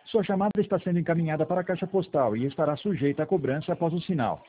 Sua chamada está sendo encaminhada para a caixa postal e estará sujeita a cobrança após o sinal.